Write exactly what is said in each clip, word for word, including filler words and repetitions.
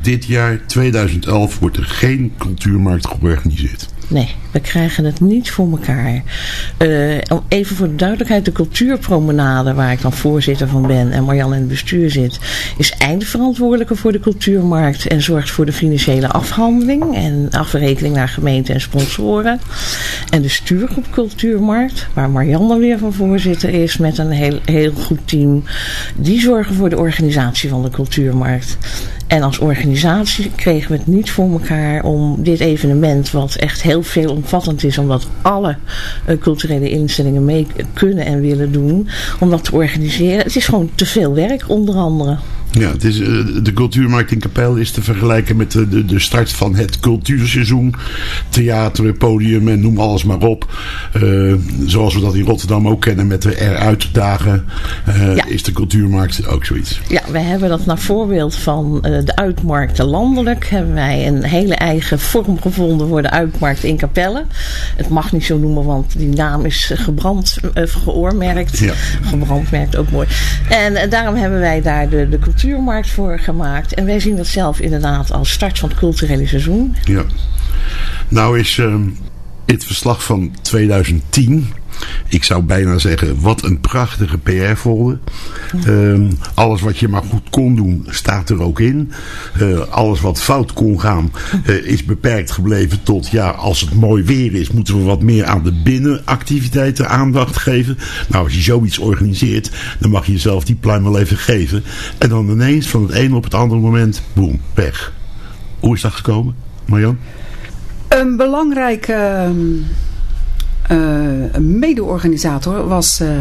dit jaar, tweeduizend elf, wordt er geen cultuurmarkt georganiseerd. Nee, we krijgen het niet voor elkaar. Uh, even voor de duidelijkheid, de cultuurpromenade, waar ik dan voorzitter van ben en Marjan in het bestuur zit, is eindverantwoordelijke voor de cultuurmarkt en zorgt voor de financiële afhandeling en afrekening naar gemeenten en sponsoren. En de stuurgroep Cultuurmarkt, waar Marjan dan weer van voorzitter is met een heel, heel goed team, die zorgen voor de organisatie van de cultuurmarkt. En als organisatie kregen we het niet voor elkaar om dit evenement, wat echt heel veelomvattend is, omdat alle uh, culturele instellingen mee kunnen en willen doen, om dat te organiseren. Het is gewoon te veel werk, onder andere. Ja, het is, uh, de cultuurmarkt in Capelle is te vergelijken met de, de, de start van het cultuurseizoen. Theater, podium en noem alles maar op. Uh, zoals we dat in Rotterdam ook kennen met de eruit dagen. Uh, ja. Is de cultuurmarkt ook zoiets. Ja, we hebben dat naar voorbeeld van uh, de uitmarkten landelijk. Hebben wij een hele eigen vorm gevonden voor de uitmarkt in Capelle. Het mag niet zo noemen, want die naam is gebrand, uh, geoormerkt. Ja. Gebrandmerkt, ook mooi. En uh, daarom hebben wij daar de, de cultuur cultuurmarkt voor gemaakt. En wij zien dat zelf inderdaad als start van het culturele seizoen. Ja. Nou is uh, het verslag van tweeduizend tien... Ik zou bijna zeggen, wat een prachtige P R-folder. Uh, alles wat je maar goed kon doen, staat er ook in. Uh, alles wat fout kon gaan, uh, is beperkt gebleven tot, ja, als het mooi weer is, moeten we wat meer aan de binnenactiviteiten aandacht geven. Nou, als je zoiets organiseert, dan mag je jezelf die pluim wel even geven. En dan ineens, van het ene op het andere moment, boem, weg. Hoe is dat gekomen, Marjan? Een belangrijke... Uh, een mede-organisator was uh,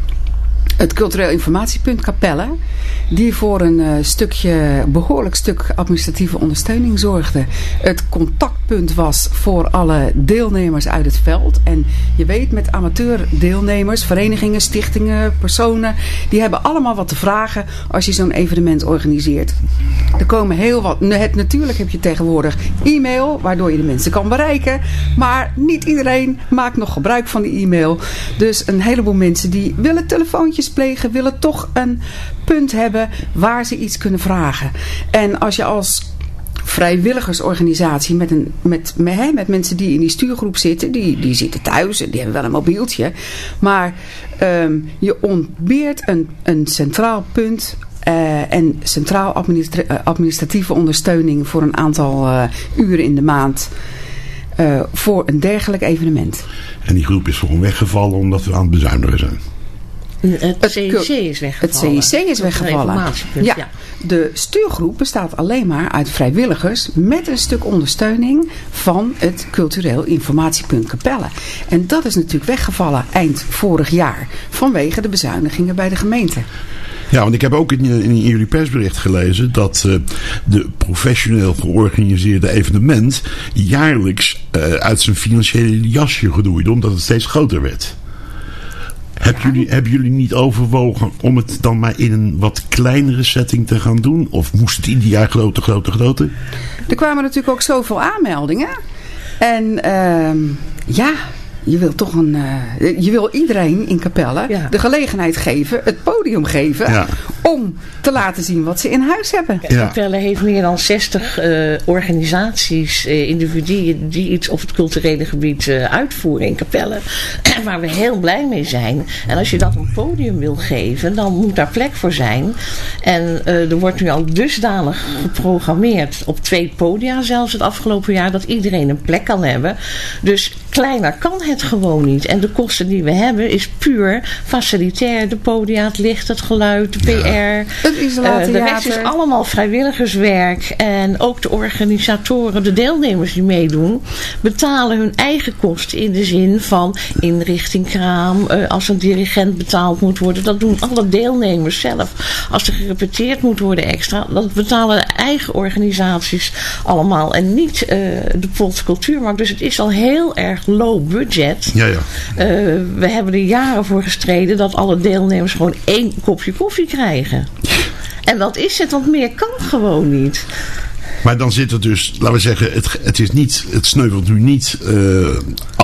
het Cultureel Informatiepunt Capelle, die voor een uh, stukje, behoorlijk stuk administratieve ondersteuning zorgde. Het contactpunt was voor alle deelnemers uit het veld. En je weet, met amateurdeelnemers, verenigingen, stichtingen, personen, die hebben allemaal wat te vragen als je zo'n evenement organiseert. Er komen heel wat, het, natuurlijk heb je tegenwoordig e-mail, waardoor je de mensen kan bereiken. Maar niet iedereen maakt nog gebruik van die e-mail. Dus een heleboel mensen die willen telefoontjes plegen, willen toch een punt hebben waar ze iets kunnen vragen. En als je als vrijwilligersorganisatie met, een, met, met, hè, met mensen die in die stuurgroep zitten, die, die zitten thuis en die hebben wel een mobieltje, maar um, je ontbeert een, een centraal punt uh, en centraal administra- administratieve ondersteuning voor een aantal uh, uren in de maand uh, voor een dergelijk evenement. En die groep is gewoon weggevallen omdat we aan het bezuinigen zijn. Het C I C is weggevallen. Het C I C is weggevallen. Ja, ja. De stuurgroep bestaat alleen maar uit vrijwilligers met een stuk ondersteuning van het Cultureel Informatiepunt Capelle. En dat is natuurlijk weggevallen eind vorig jaar vanwege de bezuinigingen bij de gemeente. Ja, want ik heb ook in, in jullie persbericht gelezen dat uh, de professioneel georganiseerde evenement jaarlijks uh, uit zijn financiële jasje gedoeide, omdat het steeds groter werd. Heb jullie, hebben jullie niet overwogen om het dan maar in een wat kleinere setting te gaan doen? Of moest het ieder jaar groter, groter, groter? Er kwamen natuurlijk ook zoveel aanmeldingen. En uh, ja, je wil toch een... Uh, je wil iedereen in Capelle ja. de gelegenheid geven, het podium geven, ja. om te laten zien wat ze in huis hebben. Ja. Capelle heeft meer dan zestig uh, organisaties, uh, individuen die iets op het culturele gebied uh, uitvoeren in Capelle. Waar we heel blij mee zijn. En als je dat een podium wil geven, dan moet daar plek voor zijn. En uh, er wordt nu al dusdanig geprogrammeerd op twee podia zelfs het afgelopen jaar, dat iedereen een plek kan hebben. Dus kleiner kan het gewoon niet. En de kosten die we hebben is puur facilitair. De podia, het licht, het geluid, de P R. Ja. Het isolatheater. Uh, de rest is allemaal vrijwilligerswerk. En ook de organisatoren, de deelnemers die meedoen, betalen hun eigen kosten in de zin van inrichtingkraam. Uh, als een dirigent betaald moet worden, dat doen alle deelnemers zelf. Als er gerepeteerd moet worden extra, dat betalen de eigen organisaties allemaal. En niet uh, de pot cultuurmarkt. Dus het is al heel erg low budget. Ja, ja. Uh, we hebben er jaren voor gestreden dat alle deelnemers gewoon één kopje koffie krijgen. En dat is het, want meer kan gewoon niet. Maar dan zit het dus, laten we zeggen, het, het, is niet, het sneuvelt nu niet uh,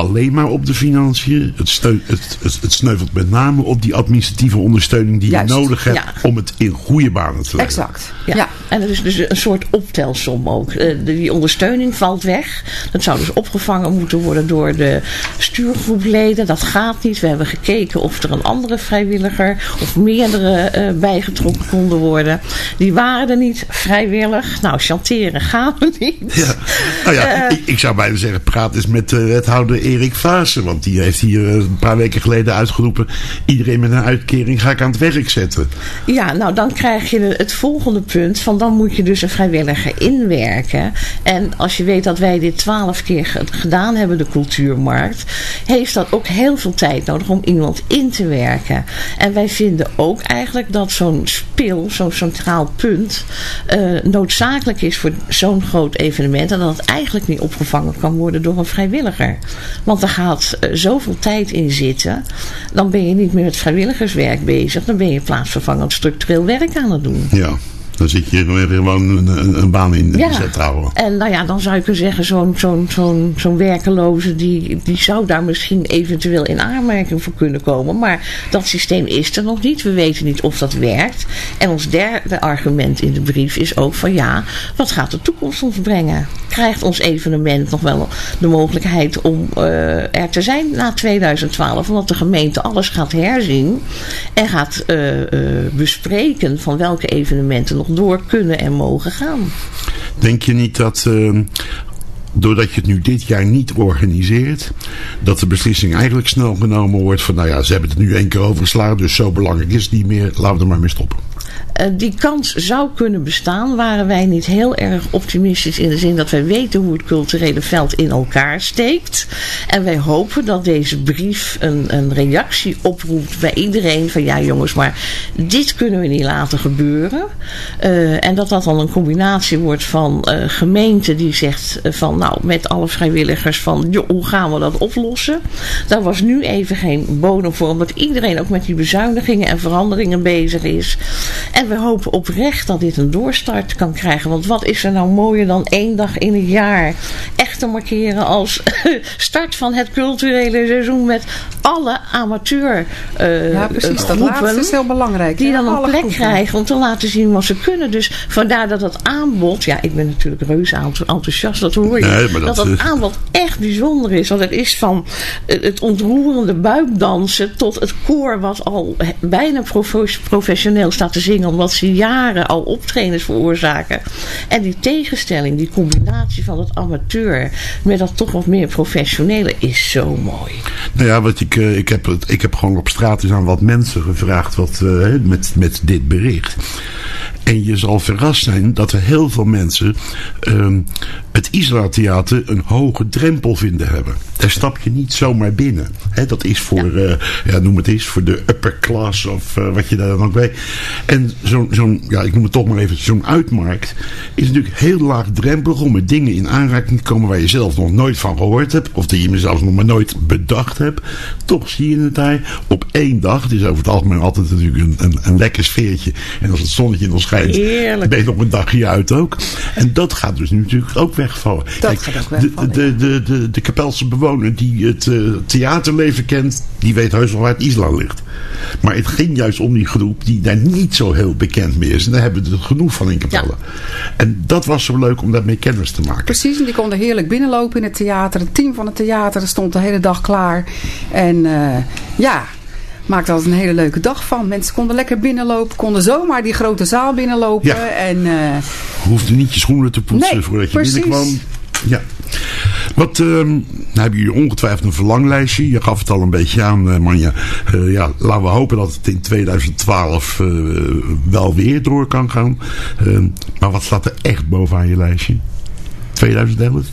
alleen maar op de financiën. Het, steun, het, het, het sneuvelt met name op die administratieve ondersteuning die Juist. je nodig hebt ja. om het in goede banen te leiden. Exact. Ja. ja. En het is dus een soort optelsom ook. Uh, die ondersteuning valt weg. Dat zou dus opgevangen moeten worden door de stuurgroepleden. Dat gaat niet. We hebben gekeken of er een andere vrijwilliger of meerdere uh, bijgetrokken konden worden. Die waren er niet vrijwillig. Nou, chanteren gaan we niet. Ja. Nou ja, uh, ik, ik zou bijna zeggen, praat eens met uh, wethouder Erik Vaassen. Want die heeft hier uh, een paar weken geleden uitgeroepen. Iedereen met een uitkering ga ik aan het werk zetten. Ja, nou dan krijg je het volgende punt. Van dan moet je dus een vrijwilliger inwerken. En als je weet dat wij dit twaalf keer gedaan hebben, de cultuurmarkt. Heeft dat ook heel veel tijd nodig om iemand in te werken. En wij vinden ook eigenlijk dat zo'n spil, zo'n centraal punt, uh, noodzakelijk is voor zo'n groot evenement. En dat het eigenlijk niet opgevangen kan worden door een vrijwilliger. Want er gaat uh, zoveel tijd in zitten. Dan ben je niet meer met vrijwilligerswerk bezig. Dan ben je plaatsvervangend structureel werk aan het doen. Ja. Dan zit je gewoon een, een, een baan in ja. de zet houden. En nou ja, dan zou je kunnen zeggen, zo'n zo'n zo'n zo'n werkeloze, die, die zou daar misschien eventueel in aanmerking voor kunnen komen. Maar dat systeem is er nog niet. We weten niet of dat werkt. En ons derde argument in de brief is ook van ja, wat gaat de toekomst ons brengen? Krijgt ons evenement nog wel de mogelijkheid om uh, er te zijn na tweeduizend twaalf? Omdat de gemeente alles gaat herzien en gaat uh, uh, bespreken van welke evenementen nog door kunnen en mogen gaan. Denk je niet dat uh, doordat je het nu dit jaar niet organiseert, dat de beslissing eigenlijk snel genomen wordt van nou ja, ze hebben het nu één keer overgeslagen, dus zo belangrijk is het niet meer, laten we er maar mee stoppen? Uh, die kans zou kunnen bestaan, waren wij niet heel erg optimistisch in de zin dat wij weten hoe het culturele veld in elkaar steekt. En wij hopen dat deze brief een, een reactie oproept bij iedereen van ja jongens, maar dit kunnen we niet laten gebeuren. Uh, en dat dat dan een combinatie wordt van uh, gemeente die zegt uh, van nou met alle vrijwilligers van joh, hoe gaan we dat oplossen? Daar was nu even geen bodem voor, omdat iedereen ook met die bezuinigingen en veranderingen bezig is. En we hopen oprecht dat dit een doorstart kan krijgen. Want wat is er nou mooier dan één dag in het jaar echt te markeren als start van het culturele seizoen met alle amateur uh, ja, precies. groepen. Dat laatste is heel belangrijk. Die dan alle een plek groepen krijgen om te laten zien wat ze kunnen. Dus vandaar dat het aanbod, ja ik ben natuurlijk reuze enthousiast, dat hoor je. Nee, maar dat, dat het aanbod echt bijzonder is. Want het is van het ontroerende buikdansen tot het koor wat al bijna professioneel staat te zingen omdat ze jaren al optredens veroorzaken. En die tegenstelling, die combinatie van het amateur met dat toch wat meer professionele is zo mooi. Nou ja, wat ik, ik, heb, ik heb gewoon op straat eens aan wat mensen gevraagd wat, uh, met, met dit bericht. En je zal verrast zijn dat er heel veel mensen um, het Isla Theater een hoge drempel vinden hebben. Daar stap je niet zomaar binnen. He, dat is voor, ja. Uh, ja, noem het eens, voor de upper class of uh, wat je daar dan ook weet. En zo'n, zo'n, ja, ik noem het toch maar even, zo'n uitmarkt is natuurlijk heel laagdrempelig om met dingen in aanraking te komen waar je zelf nog nooit van gehoord hebt. Of die je zelfs nog maar nooit bedacht hebt. Toch zie je het daar op één dag. Het is over het algemeen altijd natuurlijk een, een, een lekker sfeertje. En als het zonnetje in ons schijnt, heerlijk, ben je nog een dagje uit ook. En dat gaat dus nu natuurlijk ook wegvallen. Dat Kijk, gaat ook wegvallen. De, de, de, de, de Kapelse bewoner die het uh, theaterleven kent, die weet heus wel waar het Isla ligt. Maar het ging juist om die groep die daar niet zo heel bekend mee is. En daar hebben we er genoeg van in Capelle. Ja. En dat was zo leuk om daarmee kennis te maken. Precies, en die konden heerlijk binnenlopen in het theater. Het team van het theater stond de hele dag klaar. En uh, ja, maakte altijd een hele leuke dag van. Mensen konden lekker binnenlopen, konden zomaar die grote zaal binnenlopen. Ja. En, uh, hoefde niet je schoenen te poetsen nee, voordat je precies. binnenkwam. Ja. Wat, uh, nou hebben jullie ongetwijfeld een verlanglijstje. Je gaf het al een beetje aan, uh, Manja. Uh, ja, laten we hopen dat het in tweeduizend twaalf uh, wel weer door kan gaan. Uh, maar wat staat er echt bovenaan je lijstje? tweeduizend elf?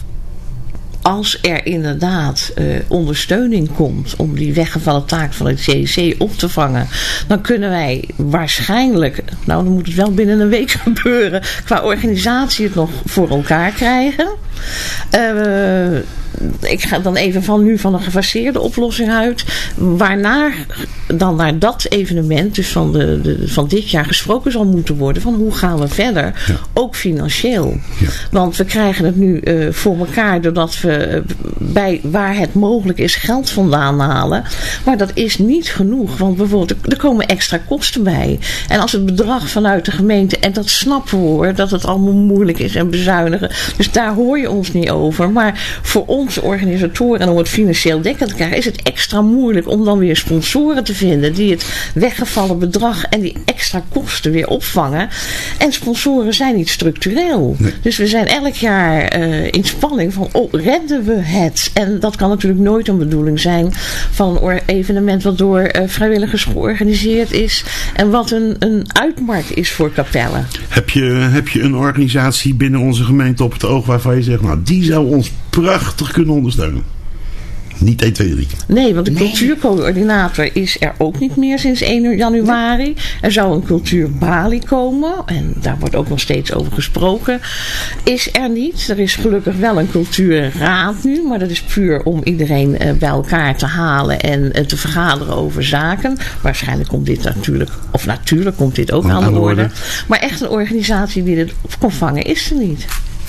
Als er inderdaad uh, ondersteuning komt om die weggevallen taak van het C E C op te vangen, dan kunnen wij waarschijnlijk, nou dan moet het wel binnen een week gebeuren, qua organisatie het nog voor elkaar krijgen. Uh, ik ga dan even van nu van een gefaseerde oplossing uit. Waarna dan naar dat evenement, dus van, de, de, van dit jaar gesproken zal moeten worden. Van hoe gaan we verder? Ja. Ook financieel. Ja. Want we krijgen het nu uh, voor elkaar doordat we bij waar het mogelijk is geld vandaan halen. Maar dat is niet genoeg. Want bijvoorbeeld er komen extra kosten bij. En als het bedrag vanuit de gemeente, en dat snappen we hoor, dat het allemaal moeilijk is en bezuinigen. Dus daar hoor je ons niet over. Maar voor onze organisatoren en om het financieel dekkend te krijgen, is het extra moeilijk om dan weer sponsoren te vinden die het weggevallen bedrag en die extra kosten weer opvangen. En sponsoren zijn niet structureel. Nee. Dus we zijn elk jaar uh, in spanning van, oh, redden we het? En dat kan natuurlijk nooit een bedoeling zijn van een evenement wat door uh, vrijwilligers georganiseerd is en wat een, een uitmarkt is voor Capelle. Heb je, heb je een organisatie binnen onze gemeente op het oog waarvan je zegt, nou, die zou ons prachtig kunnen ondersteunen? Niet één, twee, drie. Nee, want de nee. cultuurcoördinator is er ook niet meer sinds één januari. Nee. Er zou een cultuurbalie komen. En daar wordt ook nog steeds over gesproken. Is er niet. Er is gelukkig wel een cultuurraad nu. Maar dat is puur om iedereen uh, bij elkaar te halen. En uh, te vergaderen over zaken. Waarschijnlijk komt dit natuurlijk. Of natuurlijk komt dit ook aan, aan de orde. orde. Maar echt een organisatie die dit op kan vangen is er niet.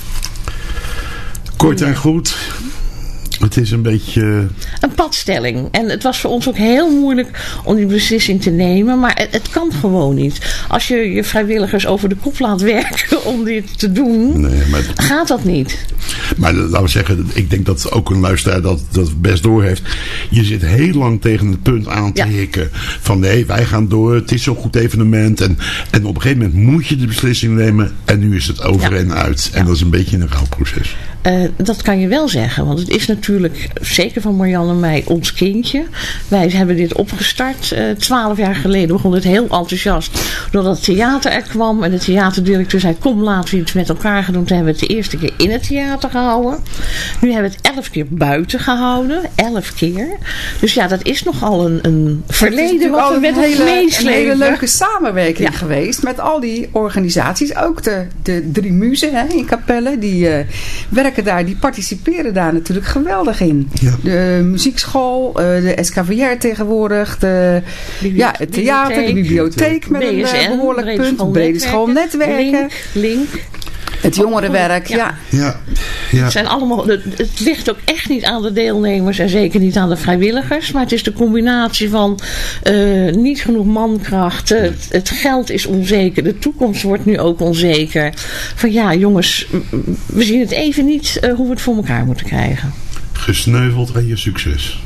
Kort en goed. Het is een beetje... Een padstelling. En het was voor ons ook heel moeilijk om die beslissing te nemen. Maar het, het kan gewoon niet. Als je je vrijwilligers over de kop laat werken om dit te doen, nee, maar het... gaat dat niet. Maar laten we zeggen, ik denk dat ook een luisteraar dat, dat best doorheeft. Je zit heel lang tegen het punt aan te ja. hikken. Van nee, wij gaan door. Het is zo'n goed evenement. En, en op een gegeven moment moet je de beslissing nemen. En nu is het over ja. en uit. En ja. dat is een beetje een rouwproces. Uh, dat kan je wel zeggen. Want het is natuurlijk, zeker van Marianne en mij, ons kindje. Wij hebben dit opgestart. Uh, twaalf jaar geleden begon het heel enthousiast. Doordat het theater er kwam. En de theaterdirecteur zei, kom laten we iets met elkaar gaan doen. Toen hebben we het de eerste keer in het theater gehouden. Nu hebben we het elf keer buiten gehouden. Elf keer. Dus ja, dat is nogal een, een verleden wat we met ons meeslepen. Een hele leuke samenwerking ja. geweest. Met al die organisaties. Ook de, de drie muzen hè, in Capelle. Die uh, werken daar, die participeren daar natuurlijk geweldig in. Ja. De muziekschool, de S K V R tegenwoordig, de, ja, het theater, de bibliotheek met een behoorlijk punt, brede schoolnetwerken. Link, link. Het jongerenwerk, ja. ja. ja, ja. Het, zijn allemaal, het ligt ook echt niet aan de deelnemers en zeker niet aan de vrijwilligers. Maar het is de combinatie van uh, niet genoeg mankracht. Het, het geld is onzeker. De toekomst wordt nu ook onzeker. Van ja, jongens, we zien het even niet uh, hoe we het voor elkaar moeten krijgen. Gesneuveld aan je succes.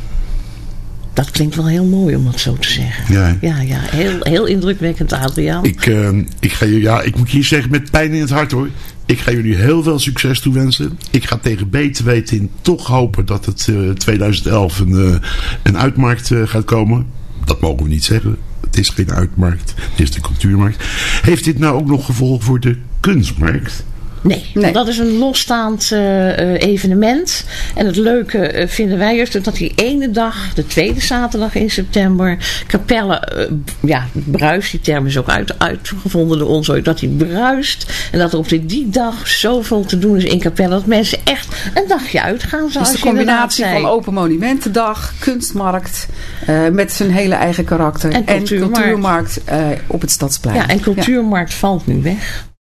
Dat klinkt wel heel mooi om dat zo te zeggen. Ja, ja, ja heel, heel indrukwekkend, Adriaan. Ik, uh, ik, ga je, ja, ik moet hier zeggen met pijn in het hart hoor. Ik ga jullie heel veel succes toewensen. Ik ga tegen beter weten in toch hopen dat het uh, tweeduizend elf een, uh, een uitmarkt uh, gaat komen. Dat mogen we niet zeggen. Het is geen uitmarkt. Het is de cultuurmarkt. Heeft dit nou ook nog gevolg voor de kunstmarkt? Nee, nee, dat is een losstaand uh, evenement. En het leuke uh, vinden wij juist dat die ene dag, de tweede zaterdag in september, Capelle, uh, ja, bruist, die term is ook uit, uitgevonden door ons ooit, dat die bruist. En dat er op die, die dag zoveel te doen is in Capelle, dat mensen echt een dagje uitgaan. Zoals dus de combinatie van Open Monumentendag, kunstmarkt, uh, met zijn hele eigen karakter. En cultuurmarkt, en cultuurmarkt uh, op het Stadsplein. Ja, en cultuurmarkt ja. valt nu weg.